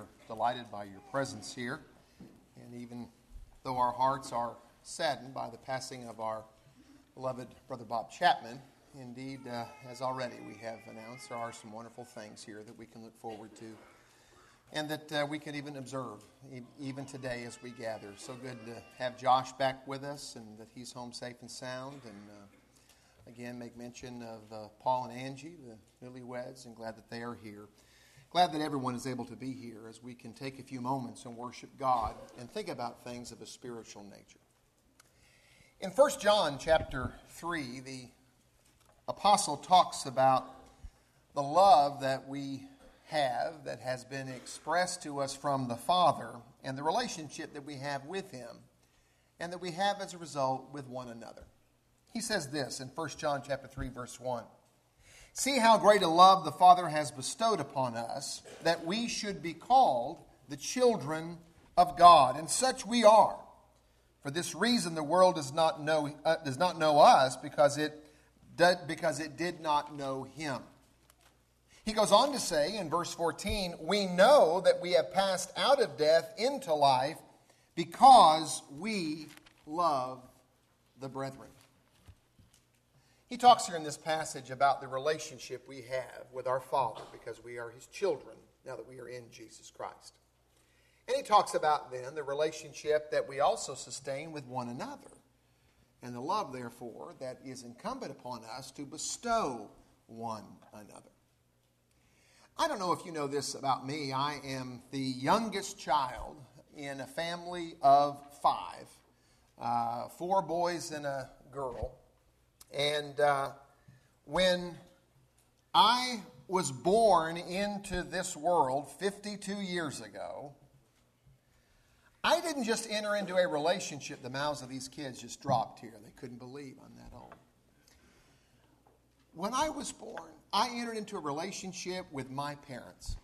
are delighted by your presence here. And even though our hearts are saddened by the passing of our beloved Brother Bob Chapman, indeed, as already we have announced, there are some wonderful things here that we can look forward to and that we can even observe even today as we gather. So good to have Josh back with us and that he's home safe and sound. And again, make mention of Paul and Angie, the newlyweds, and glad that they are here. Glad that everyone is able to be here as we can take a few moments and worship God and think about things of a spiritual nature. In 1 John chapter 3, the apostle talks about the love that we have that has been expressed to us from the Father and the relationship that we have with Him and that we have as a result with one another. He says this in 1 John chapter 3, verse 1. See how great a love the Father has bestowed upon us, that we should be called the children of God. And such we are. For this reason the world does not know us, because it did not know Him. He goes on to say in verse 14, we know that we have passed out of death into life because we love the brethren. He talks here in this passage about the relationship we have with our Father because we are His children now that we are in Jesus Christ. And he talks about then the relationship that we also sustain with one another and the love, therefore, that is incumbent upon us to bestow one another. I don't know if you know this about me. I am the youngest child in a family of 5, 4 boys and a girl. And when I was born into this world 52 years ago, I didn't just enter into a relationship. The mouths of these kids just dropped here. They couldn't believe I'm that old. When I was born, I entered into a relationship with my parents.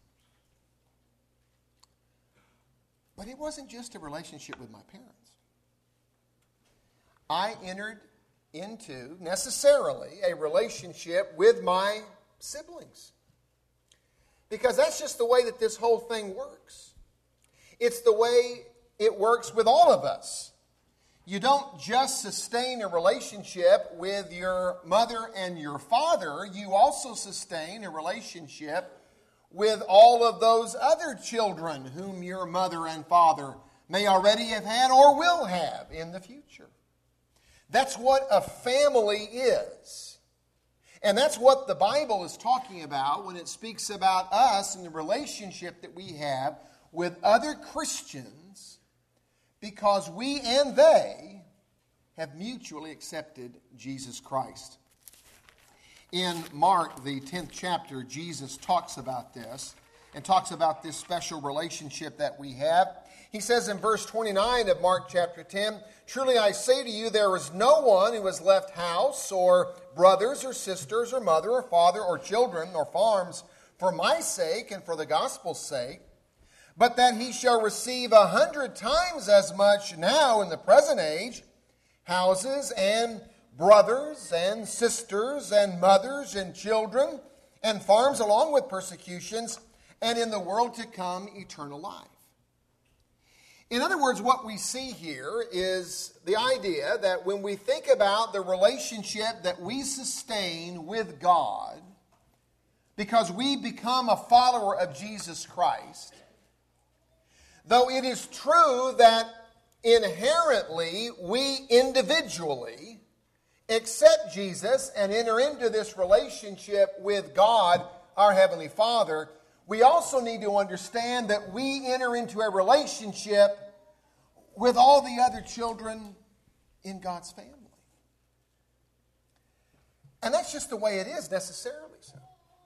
But it wasn't just a relationship with my parents. I entered into, necessarily, a relationship with my siblings. Because that's just the way that this whole thing works. It's the way it works with all of us. You don't just sustain a relationship with your mother and your father. You also sustain a relationship with all of those other children whom your mother and father may already have had or will have in the future. That's what a family is. And that's what the Bible is talking about when it speaks about us and the relationship that we have with other Christians, because we and they have mutually accepted Jesus Christ. In Mark, the 10th chapter, Jesus talks about this and talks about this special relationship that we have. He says in verse 29 of Mark chapter 10, truly I say to you, there is no one who has left house or brothers or sisters or mother or father or children or farms for my sake and for the gospel's sake, but that he shall receive 100 times as much now in the present age, houses and brothers and sisters and mothers and children and farms along with persecutions, and in the world to come eternal life. In other words, what we see here is the idea that when we think about the relationship that we sustain with God, because we become a follower of Jesus Christ, though it is true that inherently we individually accept Jesus and enter into this relationship with God, our Heavenly Father, we also need to understand that we enter into a relationship with all the other children in God's family. And that's just the way it is, necessarily so.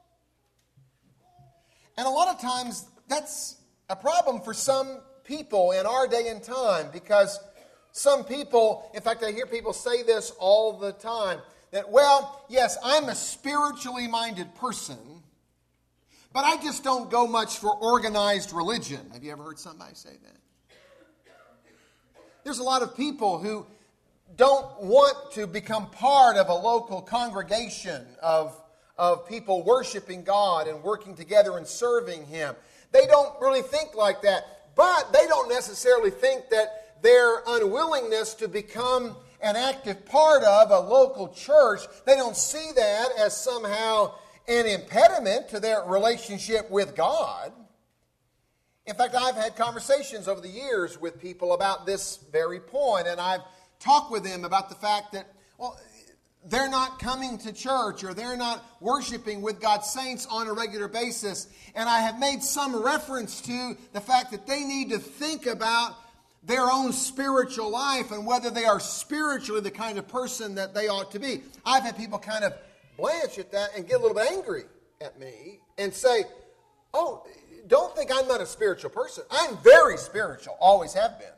And a lot of times that's a problem for some people in our day and time, because some people, in fact, I hear people say this all the time, that, well, yes, I'm a spiritually minded person, but I just don't go much for organized religion. Have you ever heard somebody say that? There's a lot of people who don't want to become part of a local congregation of people worshiping God and working together and serving Him. They don't really think like that. But they don't necessarily think that their unwillingness to become an active part of a local church, they don't see that as somehow an impediment to their relationship with God. In fact, I've had conversations over the years with people about this very point, and I've talked with them about the fact that, well, they're not coming to church or they're not worshiping with God's saints on a regular basis. And I have made some reference to the fact that they need to think about their own spiritual life and whether they are spiritually the kind of person that they ought to be. I've had people kind of blanch at that and get a little bit angry at me and say, oh, don't think I'm not a spiritual person. I'm very spiritual, always have been.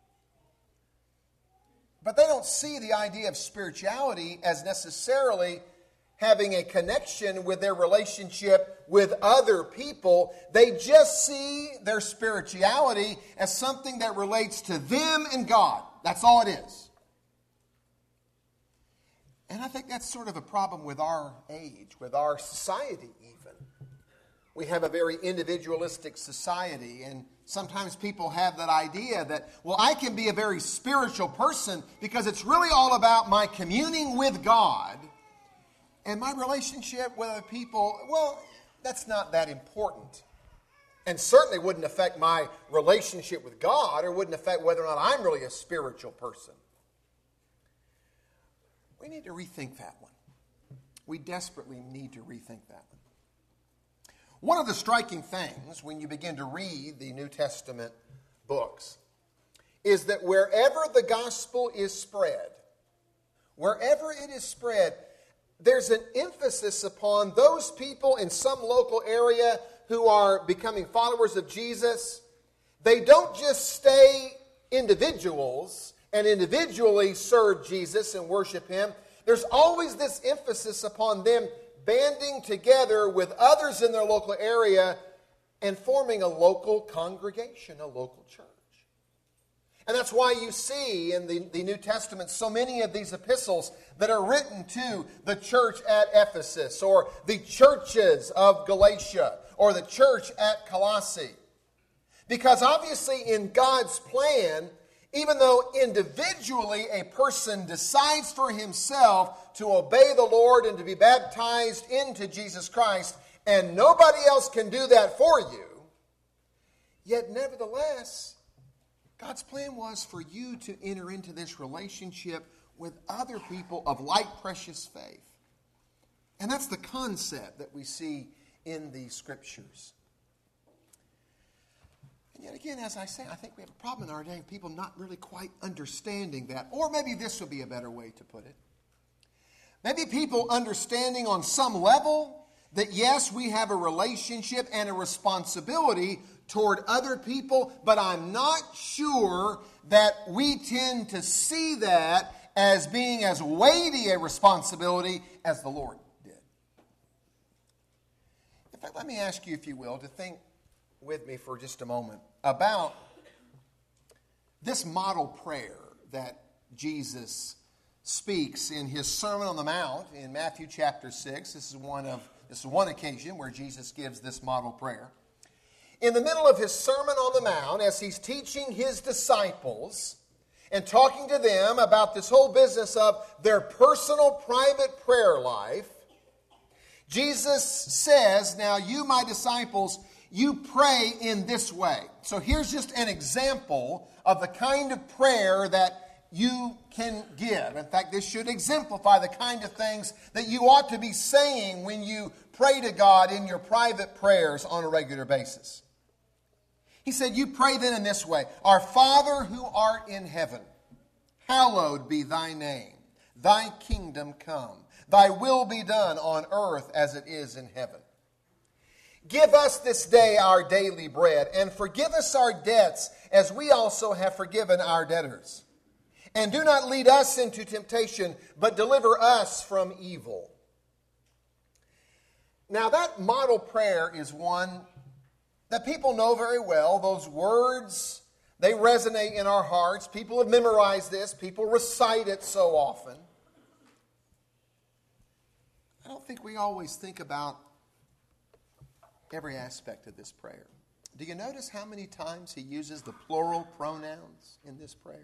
But they don't see the idea of spirituality as necessarily having a connection with their relationship with other people. They just see their spirituality as something that relates to them and God. That's all it is. And I think that's sort of a problem with our age, with our society even. We have a very individualistic society, and sometimes people have that idea that, well, I can be a very spiritual person because it's really all about my communing with God, and my relationship with other people, well, that's not that important. And certainly wouldn't affect my relationship with God or wouldn't affect whether or not I'm really a spiritual person. We need to rethink that one. We desperately need to rethink that one. One of the striking things when you begin to read the New Testament books is that wherever the gospel is spread, there's an emphasis upon those people in some local area who are becoming followers of Jesus. They don't just stay individuals and individually serve Jesus and worship Him. There's always this emphasis upon them banding together with others in their local area and forming a local congregation, a local church. And that's why you see in the New Testament so many of these epistles that are written to the church at Ephesus or the churches of Galatia or the church at Colossae. Because obviously in God's plan, even though individually a person decides for himself to obey the Lord and to be baptized into Jesus Christ, and nobody else can do that for you, yet nevertheless, God's plan was for you to enter into this relationship with other people of like precious faith. And that's the concept that we see in the Scriptures. And yet again, as I say, I think we have a problem in our day of people not really quite understanding that. Or maybe this would be a better way to put it. Maybe people understanding on some level that yes, we have a relationship and a responsibility toward other people, but I'm not sure that we tend to see that as being as weighty a responsibility as the Lord did. In fact, let me ask you, if you will, to think with me for just a moment about this model prayer that Jesus speaks in His Sermon on the Mount in Matthew chapter 6. This is one occasion where Jesus gives this model prayer. In the middle of His Sermon on the Mount, as He's teaching His disciples and talking to them about this whole business of their personal, private prayer life, Jesus says, now you, my disciples, you pray in this way. So here's just an example of the kind of prayer that you can give. In fact, this should exemplify the kind of things that you ought to be saying when you pray to God in your private prayers on a regular basis. He said, you pray then in this way, Our Father who art in heaven, hallowed be thy name. Thy kingdom come. Thy will be done on earth as it is in heaven. Give us this day our daily bread, and forgive us our debts as we also have forgiven our debtors. And do not lead us into temptation, but deliver us from evil. Now that model prayer is one that people know very well. Those words, they resonate in our hearts. People have memorized this. People recite it so often. I don't think we always think about every aspect of this prayer. Do you notice how many times he uses the plural pronouns in this prayer?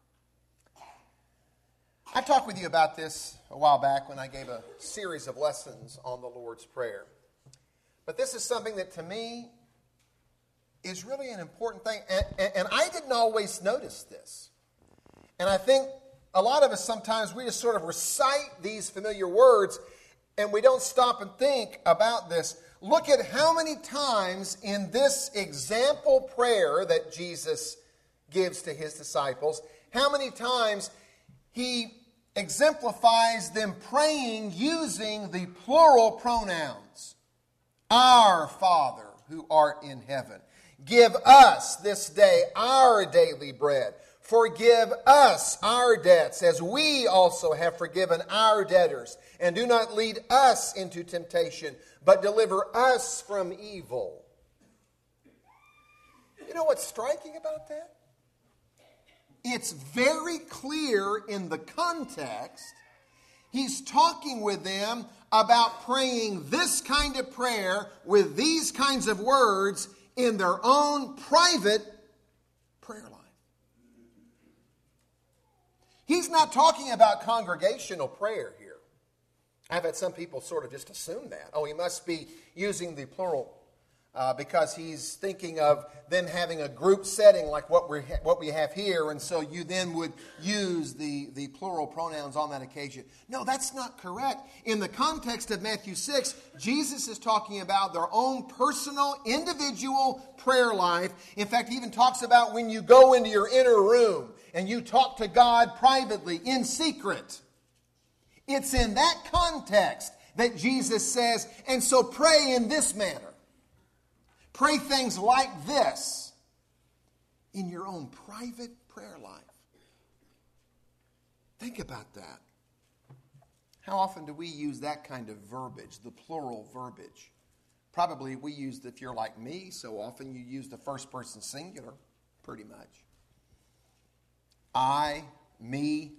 I talked with you about this a while back when I gave a series of lessons on the Lord's Prayer. But this is something that to me is really an important thing. And I didn't always notice this. And I think a lot of us sometimes we just sort of recite these familiar words and we don't stop and think about this. Look at how many times in this example prayer that Jesus gives to his disciples, how many times he exemplifies them praying using the plural pronouns. Our Father who art in heaven, give us this day our daily bread. Forgive us our debts as we also have forgiven our debtors. And do not lead us into temptation, but deliver us from evil. You know what's striking about that? It's very clear in the context. He's talking with them about praying this kind of prayer with these kinds of words in their own private prayer life. He's not talking about congregational prayer here. I've had some people sort of just assume that. Oh, he must be using the plural because he's thinking of them having a group setting like what we have here, and so you then would use the plural pronouns on that occasion. No, that's not correct. In the context of Matthew 6, Jesus is talking about their own personal, individual prayer life. In fact, he even talks about when you go into your inner room and you talk to God privately, in secret. It's in that context that Jesus says, and so pray in this manner. Pray things like this in your own private prayer life. Think about that. How often do we use that kind of verbiage, the plural verbiage? Probably we use, if you're like me, so often you use the first person singular, pretty much. I, me.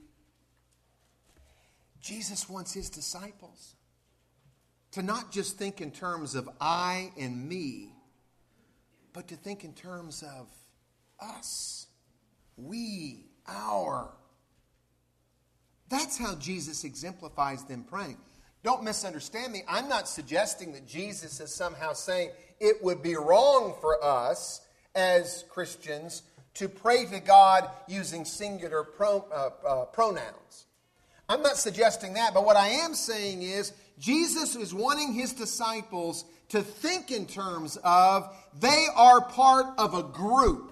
Jesus wants his disciples to not just think in terms of I and me, but to think in terms of us, we, our. That's how Jesus exemplifies them praying. Don't misunderstand me. I'm not suggesting that Jesus is somehow saying it would be wrong for us as Christians to pray to God using singular pronouns. I'm not suggesting that, but what I am saying is Jesus is wanting his disciples to think in terms of they are part of a group.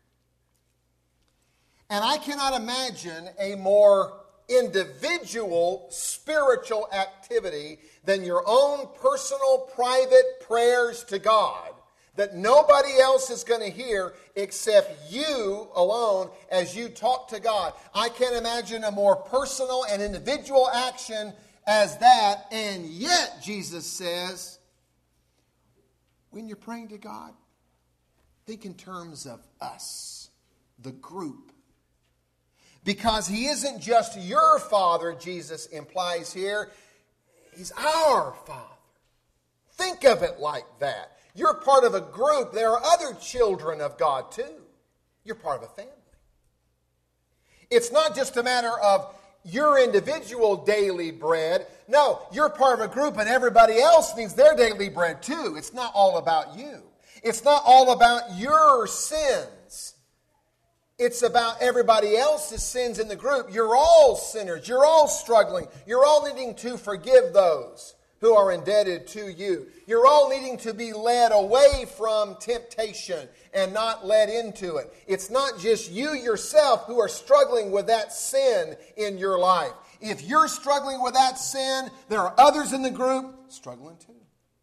And I cannot imagine a more individual spiritual activity than your own personal private prayers to God that nobody else is going to hear except you alone as you talk to God. I can't imagine a more personal and individual action as that. And yet, Jesus says, when you're praying to God, think in terms of us, the group. Because he isn't just your Father, Jesus implies here. He's our Father. Think of it like that. You're part of a group. There are other children of God too. You're part of a family. It's not just a matter of your individual daily bread. No, you're part of a group and everybody else needs their daily bread too. It's not all about you. It's not all about your sins. It's about everybody else's sins in the group. You're all sinners. You're all struggling. You're all needing to forgive those who are indebted to you. You're all needing to be led away from temptation and not led into it. It's not just you yourself who are struggling with that sin in your life. If you're struggling with that sin, there are others in the group struggling too.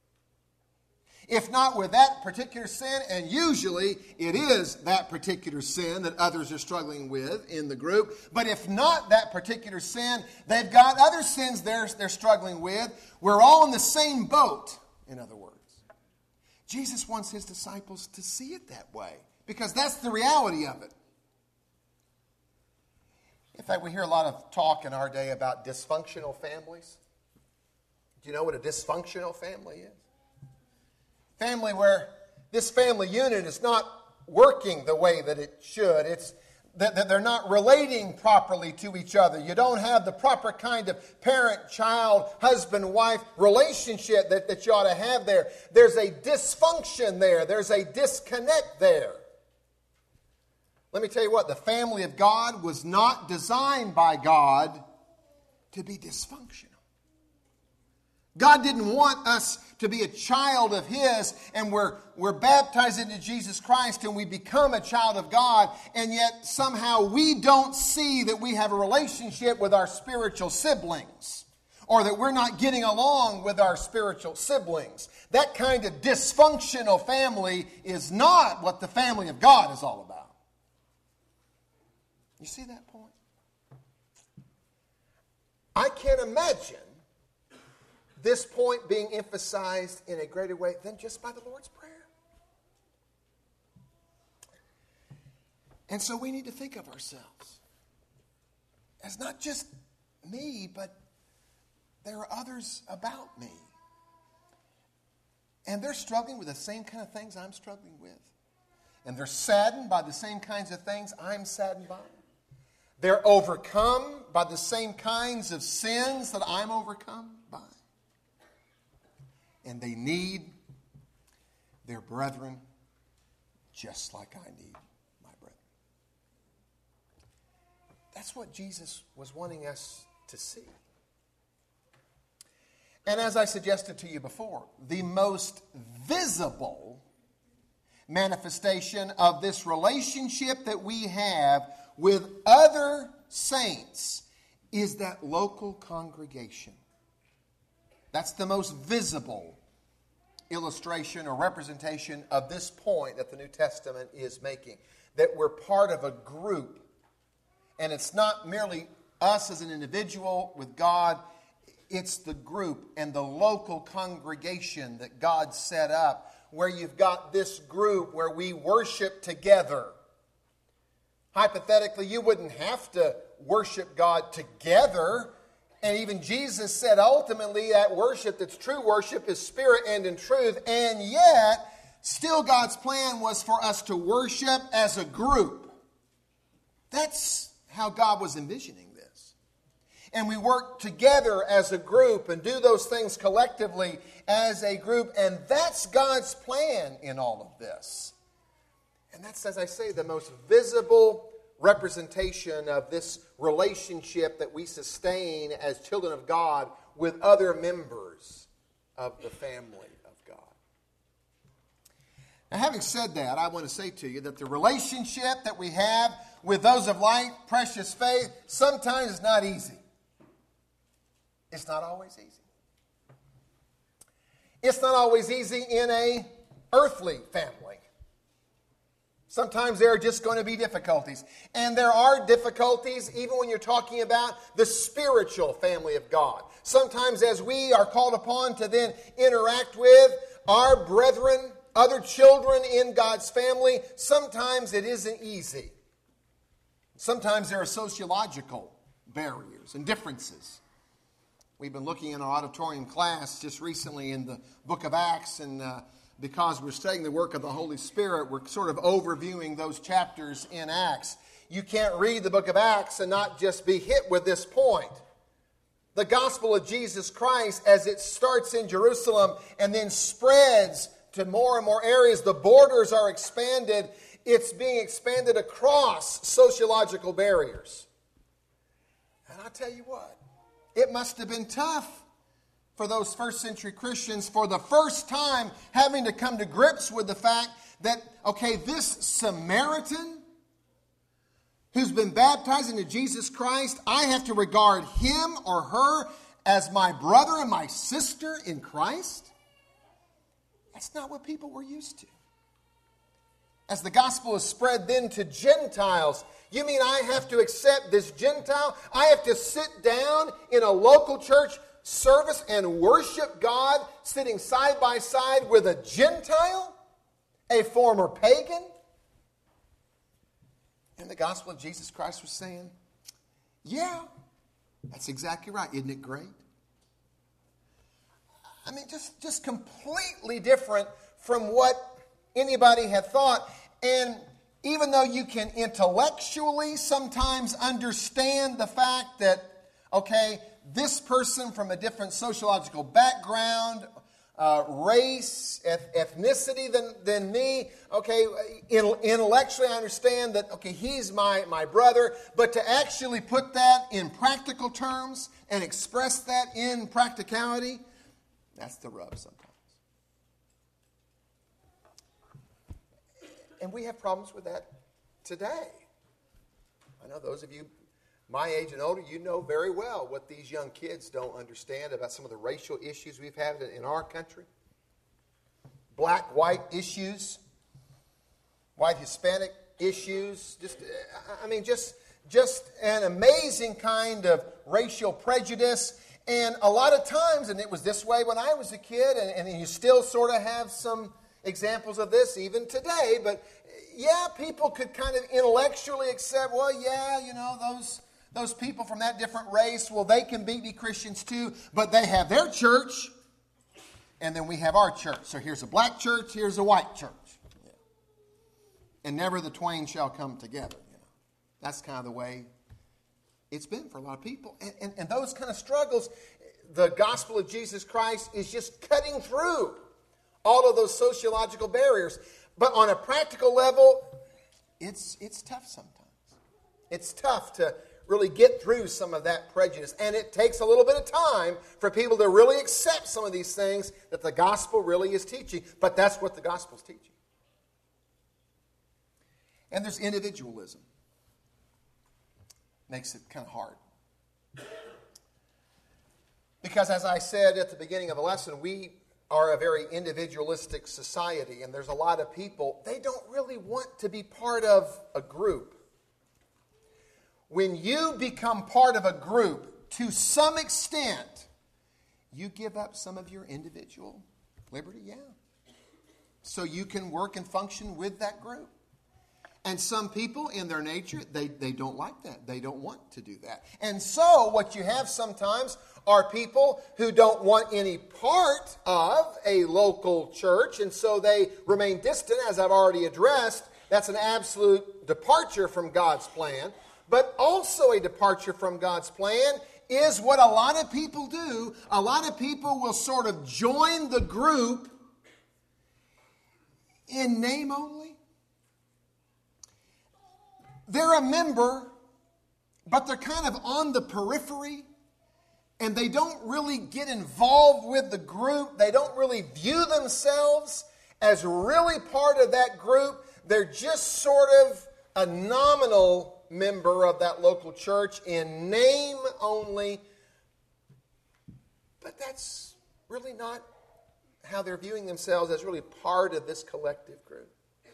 If not with that particular sin, and usually it is that particular sin that others are struggling with in the group, but if not that particular sin, they've got other sins they're struggling with. We're all in the same boat, in other words. Jesus wants his disciples to see it that way, because that's the reality of it. In fact, we hear a lot of talk in our day about dysfunctional families. Do you know what a dysfunctional family is? Family where this family unit is not working the way that it should. It's that they're not relating properly to each other. You don't have the proper kind of parent-child, husband-wife relationship that you ought to have there. There's a dysfunction there. There's a disconnect there. Let me tell you what, the family of God was not designed by God to be dysfunctional. God didn't want us to be a child of His, and we're baptized into Jesus Christ and we become a child of God, and yet somehow we don't see that we have a relationship with our spiritual siblings, or that we're not getting along with our spiritual siblings. That kind of dysfunctional family is not what the family of God is all about. You see that point? I can't imagine this point being emphasized in a greater way than just by the Lord's Prayer. And so we need to think of ourselves as not just me, but there are others about me. And they're struggling with the same kind of things I'm struggling with. And they're saddened by the same kinds of things I'm saddened by. They're overcome by the same kinds of sins that I'm overcome by. And they need their brethren just like I need my brethren. That's what Jesus was wanting us to see. And as I suggested to you before, the most visible manifestation of this relationship that we have with other saints is that local congregation. That's the most visible illustration or representation of this point that the New Testament is making. That we're part of a group. And it's not merely us as an individual with God. It's the group and the local congregation that God set up, where you've got this group where we worship together. Hypothetically, you wouldn't have to worship God together. And even Jesus said ultimately that worship that's true worship is spirit and in truth. And yet, still God's plan was for us to worship as a group. That's how God was envisioning this. And we work together as a group and do those things collectively as a group. And that's God's plan in all of this. And that's, as I say, the most visible representation of this relationship that we sustain as children of God with other members of the family of God. Now, having said that, I want to say to you that the relationship that we have with those of light, precious faith, sometimes is not easy. It's not always easy. It's not always easy in an earthly family. Sometimes there are just going to be difficulties. And there are difficulties even when you're talking about the spiritual family of God. Sometimes as we are called upon to then interact with our brethren, other children in God's family, sometimes it isn't easy. Sometimes there are sociological barriers and differences. We've been looking in our auditorium class just recently in the book of Acts, and because we're studying the work of the Holy Spirit, we're sort of overviewing those chapters in Acts. You can't read the book of Acts and not just be hit with this point. The gospel of Jesus Christ, as it starts in Jerusalem and then spreads to more and more areas, the borders are expanded. It's being expanded across sociological barriers. And I'll tell you what, it must have been tough for those first century Christians, for the first time having to come to grips with the fact that, okay, this Samaritan who's been baptized into Jesus Christ, I have to regard him or her as my brother and my sister in Christ? That's not what people were used to. As the gospel is spread then to Gentiles, you mean I have to accept this Gentile? I have to sit down in a local church service and worship God sitting side by side with a Gentile, a former pagan? And the gospel of Jesus Christ was saying, yeah, that's exactly right. Isn't it great? I mean, just completely different from what anybody had thought. And even though you can intellectually sometimes understand the fact that, okay, this person from a different sociological background, race, ethnicity than me, okay, intellectually I understand that, okay, he's my brother, but to actually put that in practical terms and express that in practicality, that's the rub sometimes. And we have problems with that today. I know those of you my age and older, you know very well what these young kids don't understand about some of the racial issues we've had in our country. Black-white issues, white-Hispanic issues. Just an amazing kind of racial prejudice. And a lot of times, and it was this way when I was a kid, and you still sort of have some examples of this even today, but yeah, people could kind of intellectually accept, well, yeah, you know, those people from that different race, well, they can be Christians too, but they have their church, and then we have our church. So here's a black church, here's a white church. Yeah. And never the twain shall come together. You know. That's kind of the way it's been for a lot of people. And those kind of struggles, the gospel of Jesus Christ is just cutting through all of those sociological barriers. But on a practical level, it's tough sometimes. It's tough to really get through some of that prejudice. And it takes a little bit of time for people to really accept some of these things that the gospel really is teaching. But that's what the gospel's teaching. And there's individualism. Makes it kind of hard. Because as I said at the beginning of the lesson, we are a very individualistic society. And there's a lot of people, they don't really want to be part of a group. When you become part of a group, to some extent, you give up some of your individual liberty, yeah. So you can work and function with that group. And some people, in their nature, they don't like that. They don't want to do that. And so what you have sometimes are people who don't want any part of a local church, and so they remain distant, as I've already addressed. That's an absolute departure from God's plan. But also a departure from God's plan is what a lot of people do. A lot of people will sort of join the group in name only. They're a member, but they're kind of on the periphery, and they don't really get involved with the group. They don't really view themselves as really part of that group. They're just sort of a nominal member of that local church in name only, but that's really not how they're viewing themselves as really part of this collective group.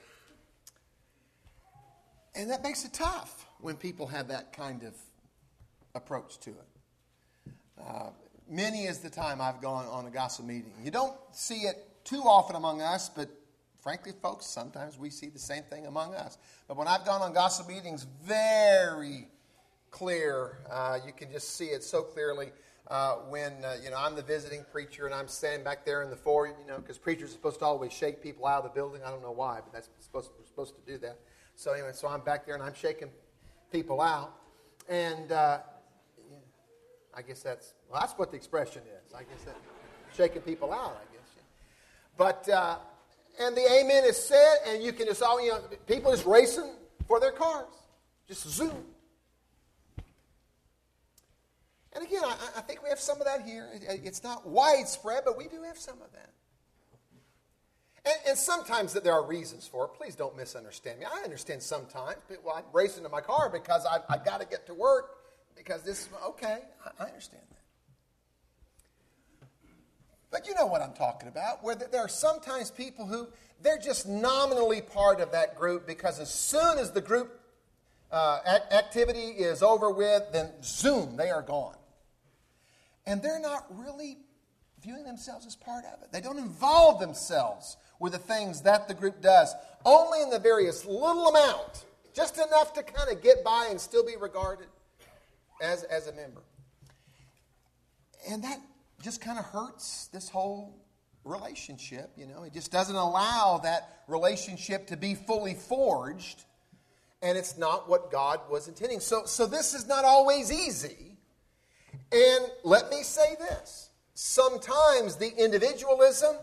And that makes it tough when people have that kind of approach to it. Many is the time I've gone on a gospel meeting. You don't see it too often among us, but frankly, folks, sometimes we see the same thing among us. But when I've gone on gospel meetings, very clear. You can just see it so clearly when I'm the visiting preacher and I'm standing back there in the foyer, because preachers are supposed to always shake people out of the building. I don't know why, but we're supposed to do that. So anyway, so I'm back there and I'm shaking people out. And I guess that's what the expression is. I guess that shaking people out, I guess. Yeah. But and the amen is said, and you can just people just racing for their cars, just zoom. And again, I think we have some of that here. It's not widespread, but we do have some of that. And sometimes that there are reasons for it. Please don't misunderstand me. I understand sometimes. Well, I'm racing to my car because I've got to get to work because this is, okay, I understand that. But you know what I'm talking about, where there are sometimes people who, they're just nominally part of that group because as soon as the group activity is over with, then zoom, they are gone. And they're not really viewing themselves as part of it. They don't involve themselves with the things that the group does, only in the various little amount, just enough to kind of get by and still be regarded as a member. And that just kind of hurts this whole relationship. It just doesn't allow that relationship to be fully forged, and it's not what God was intending. So this is not always easy. And let me say this. Sometimes the individualism,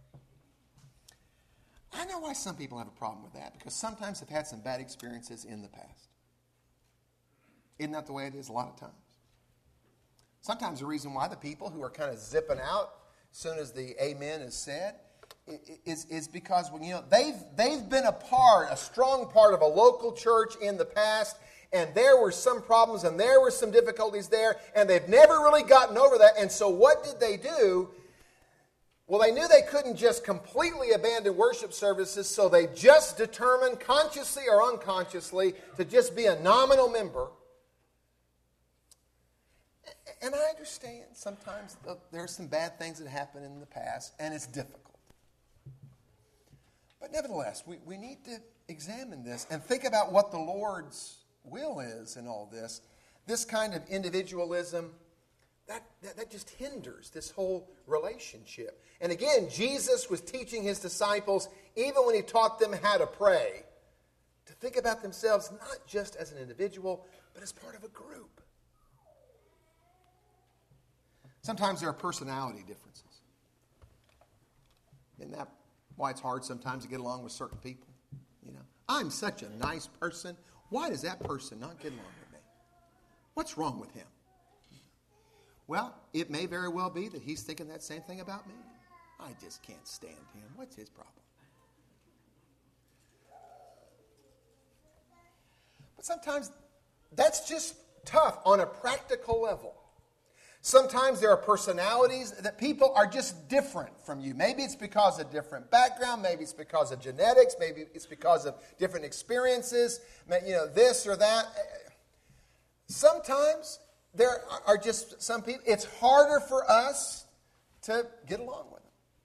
I know why some people have a problem with that, because sometimes they've had some bad experiences in the past. Isn't that the way it is a lot of times? Sometimes the reason why the people who are kind of zipping out as soon as the amen is said is because they've been a strong part of a local church in the past, and there were some problems and there were some difficulties there, and they've never really gotten over that. And so what did they do? Well, they knew they couldn't just completely abandon worship services, so they just determined, consciously or unconsciously, to just be a nominal member. And I understand sometimes there are some bad things that happen in the past, and it's difficult. But nevertheless, we need to examine this and think about what the Lord's will is in all this. This kind of individualism, that just hinders this whole relationship. And again, Jesus was teaching his disciples, even when he taught them how to pray, to think about themselves not just as an individual, but as part of a group. Sometimes there are personality differences. Isn't that why it's hard sometimes to get along with certain people? I'm such a nice person. Why does that person not get along with me? What's wrong with him? Well, it may very well be that he's thinking that same thing about me. I just can't stand him. What's his problem? But sometimes that's just tough on a practical level. Sometimes there are personalities that people are just different from you. Maybe it's because of different background. Maybe it's because of genetics. Maybe it's because of different experiences. This or that. Sometimes there are just some people, it's harder for us to get along with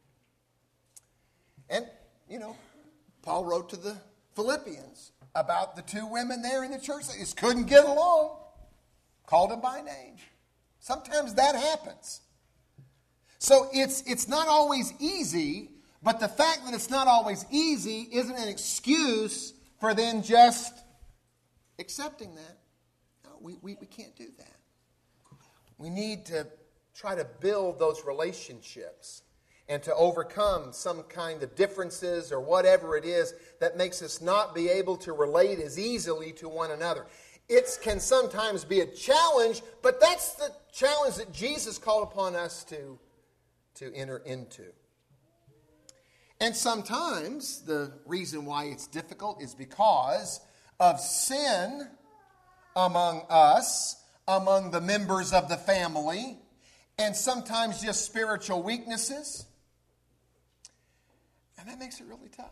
them. And, Paul wrote to the Philippians about the two women there in the church that just couldn't get along. Called them by name. Sometimes that happens. So it's not always easy, but the fact that it's not always easy isn't an excuse for then just accepting that. No, we can't do that. We need to try to build those relationships and to overcome some kind of differences or whatever it is that makes us not be able to relate as easily to one another. It can sometimes be a challenge, but that's the challenge that Jesus called upon us to enter into. And sometimes the reason why it's difficult is because of sin among us, among the members of the family, and sometimes just spiritual weaknesses. And that makes it really tough.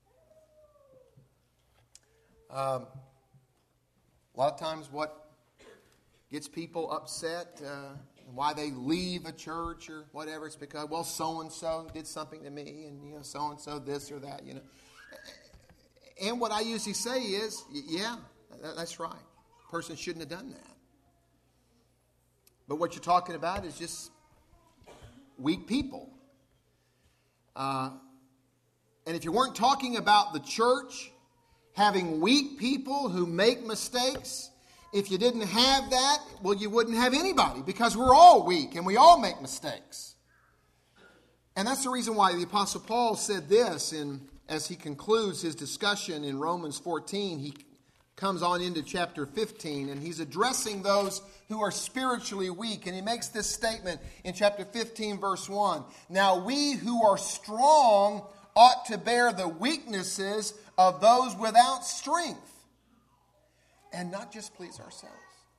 A lot of times what gets people upset, why they leave a church or whatever, it's because, well, so-and-so did something to me, and, so-and-so this or that, And what I usually say is, yeah, that's right. The person shouldn't have done that. But what you're talking about is just weak people. And if you weren't talking about the church having weak people who make mistakes, if you didn't have that, well, you wouldn't have anybody, because we're all weak and we all make mistakes. And that's the reason why the Apostle Paul said this as he concludes his discussion in Romans 14. He comes on into chapter 15, and he's addressing those who are spiritually weak. And he makes this statement in chapter 15, verse 1. Now we who are strong ought to bear the weaknesses of those without strength, and not just please ourselves.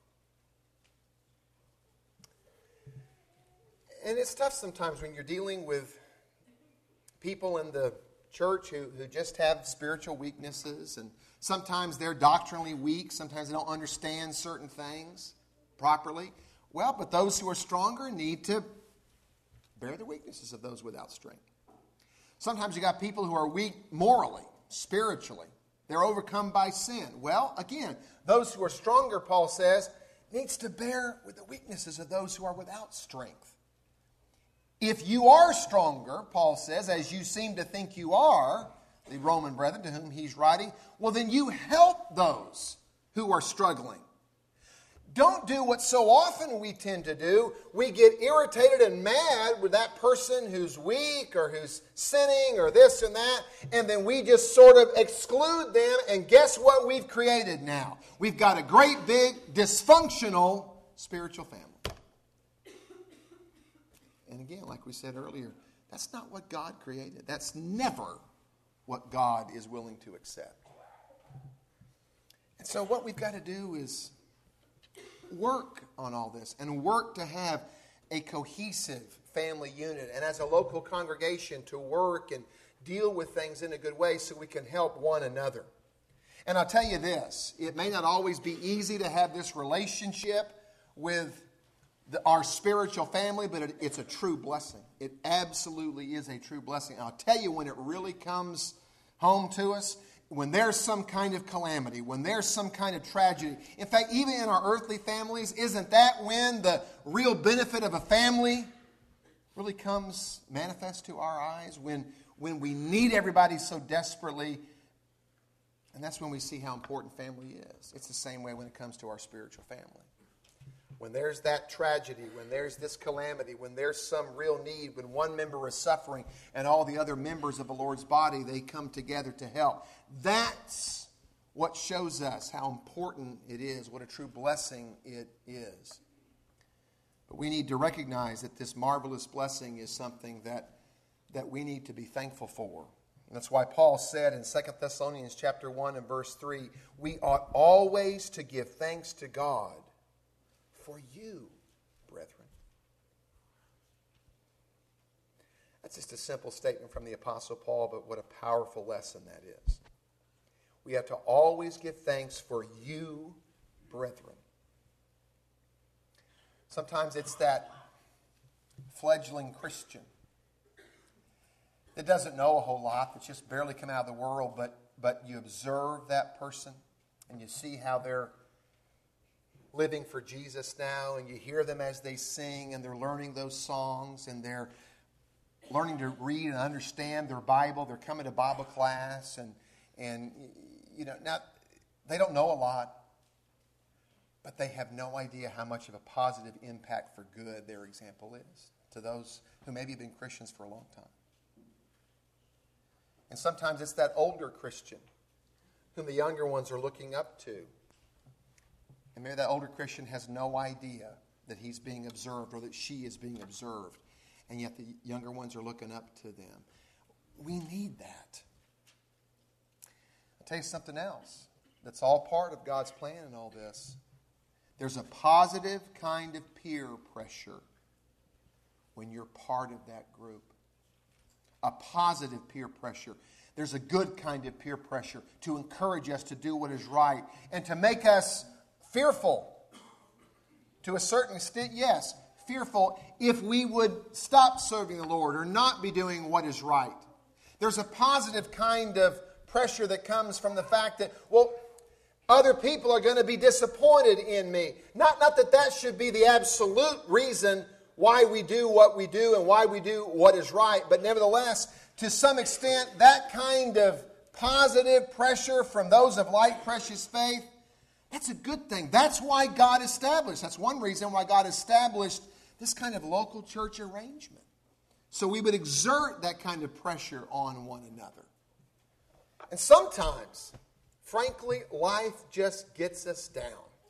And it's tough sometimes when you're dealing with people in the church who just have spiritual weaknesses, and sometimes they're doctrinally weak, sometimes they don't understand certain things properly. Well, but those who are stronger need to bear the weaknesses of those without strength. Sometimes you got people who are weak morally, spiritually. They're overcome by sin. Well, again, those who are stronger, Paul says, needs to bear with the weaknesses of those who are without strength. If you are stronger, Paul says, as you seem to think you are, the Roman brethren to whom he's writing, well, then you help those who are struggling. Don't do what so often we tend to do. We get irritated and mad with that person who's weak or who's sinning or this and that, and then we just sort of exclude them, and guess what we've created now? We've got a great big dysfunctional spiritual family. And again, like we said earlier, that's not what God created. That's never what God is willing to accept. And so what we've got to do is work on all this and work to have a cohesive family unit, and as a local congregation to work and deal with things in a good way so we can help one another. And I'll tell you this, it may not always be easy to have this relationship with our spiritual family, but it's a true blessing. It absolutely is a true blessing. And I'll tell you, when it really comes home to us, when there's some kind of calamity, when there's some kind of tragedy. In fact, even in our earthly families, isn't that when the real benefit of a family really comes manifest to our eyes? When we need everybody so desperately. And that's when we see how important family is. It's the same way when it comes to our spiritual family. When there's that tragedy, when there's this calamity, when there's some real need, when one member is suffering and all the other members of the Lord's body, they come together to help. That's what shows us how important it is, what a true blessing it is. But we need to recognize that this marvelous blessing is something that we need to be thankful for. And that's why Paul said in 2 Thessalonians chapter 1 and verse 3, we ought always to give thanks to God for you, brethren. That's just a simple statement from the Apostle Paul, but what a powerful lesson that is. We have to always give thanks for you, brethren. Sometimes it's that fledgling Christian that doesn't know a whole lot, that's just barely come out of the world, but you observe that person and you see how they're living for Jesus now, and you hear them as they sing, and they're learning those songs, and they're learning to read and understand their Bible. They're coming to Bible class, and you know, now they don't know a lot, but they have no idea how much of a positive impact for good their example is to those who maybe have been Christians for a long time. And sometimes it's that older Christian whom the younger ones are looking up to. And maybe that older Christian has no idea that he's being observed or that she is being observed. And yet the younger ones are looking up to them. We need that. I'll tell you something else that's all part of God's plan in all this. There's a positive kind of peer pressure when you're part of that group. A positive peer pressure. There's a good kind of peer pressure to encourage us to do what is right and to make us fearful. To a certain extent, yes, fearful if we would stop serving the Lord or not be doing what is right. There's a positive kind of pressure that comes from the fact that, well, other people are going to be disappointed in me. Not that should be the absolute reason why we do what we do and why we do what is right, but nevertheless, to some extent, that kind of positive pressure from those of like precious faith, that's a good thing. That's why God established. That's one reason why God established this kind of local church arrangement. So we would exert that kind of pressure on one another. And sometimes, frankly, life just gets us down.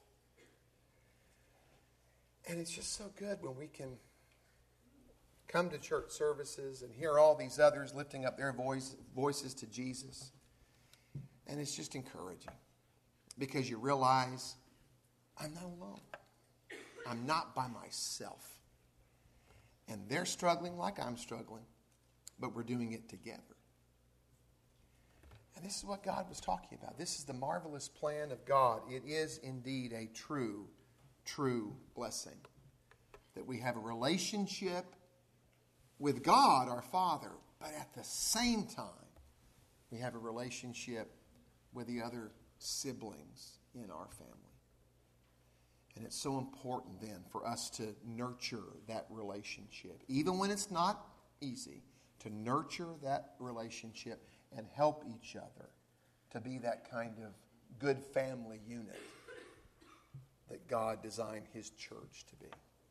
And it's just so good when we can come to church services and hear all these others lifting up their voices to Jesus. And it's just encouraging. Because you realize, I'm not alone. I'm not by myself. And they're struggling like I'm struggling, but we're doing it together. And this is what God was talking about. This is the marvelous plan of God. It is indeed a true blessing. That we have a relationship with God, our Father, but at the same time, we have a relationship with the other siblings in our family. And it's so important then for us to nurture that relationship, even when it's not easy, to nurture that relationship and help each other to be that kind of good family unit that God designed His church to be.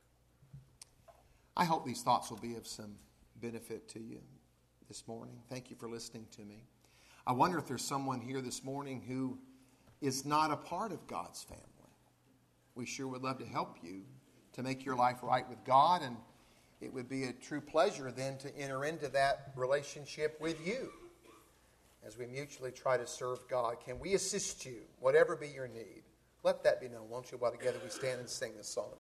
I hope these thoughts will be of some benefit to you this morning. Thank you for listening to me. I wonder if there's someone here this morning who is not a part of God's family. We sure would love to help you to make your life right with God, and it would be a true pleasure then to enter into that relationship with you as we mutually try to serve God. Can we assist you, whatever be your need? Let that be known, won't you, while together we stand and sing this song.